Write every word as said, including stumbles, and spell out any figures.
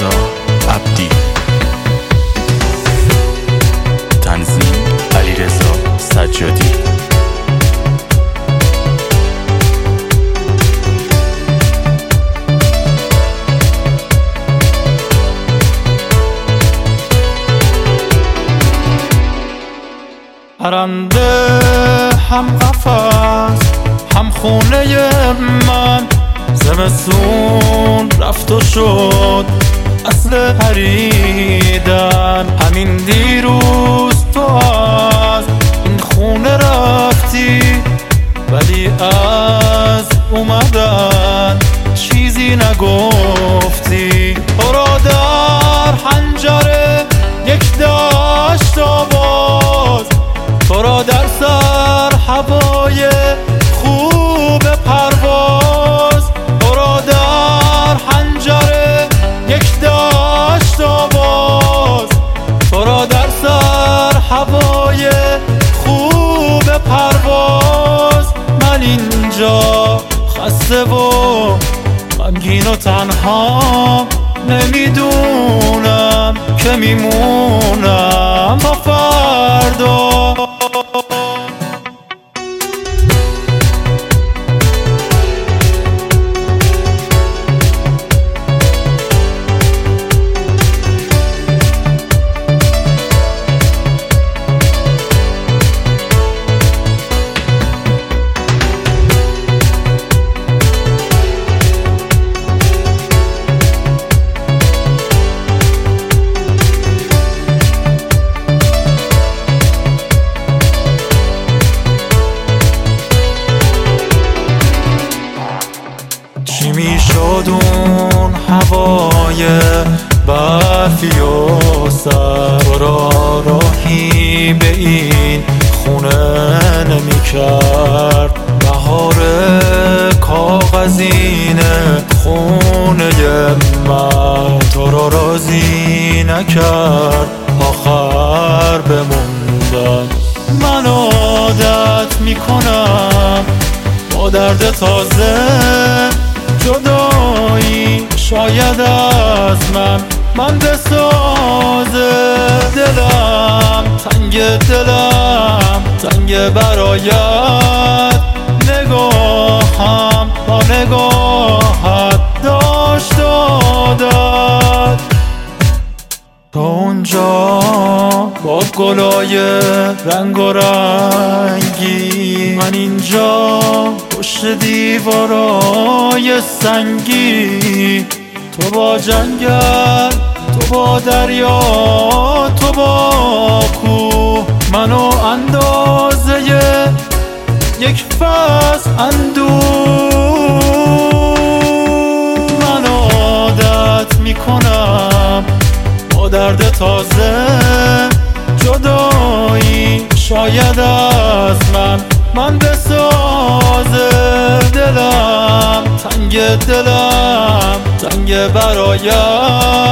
رضا عبدی، تنظیم علیرضا سجادی. پرنده هم قفس هم خونه من، زمستون رفت و شد اصل پریدن. همین دیروز تو از این خونه رفتی، ولی از اومدن چیزی نگفتی. تو را در حنجره یک دشت آواز، تو را در سر هوای خوب پرواز. تو را در حنجره یک دشت آواز، تو را در سر هوای خوب پرواز. من اینجا خسته و غمگین و تنها، نمیدونم که میمونم تا فردا. چی میشد اون هوای برفی و سر، تو را راهی به این خونه نمی کرد. بهار کاغذینه خونه من، تو را راضی نکرد آخر بموندن. من عادت میکنم با درد تازه، جدایی شاید از من من بسازه. دلم تنگ، دلم تنگ برایت، نگاهم با نگاهت داشت دادت. تو اونجا با گلای رنگ و رنگی، من اینجا پشت دیوارای سنگی. تو با جنگل، تو با دریا، تو با کوه، منو اندازه یک فصل اندوه. من عادت میکنم با درد تازه، جدایی شاید از من من بسازه. دلم تنگ، دلم تنگ برایت،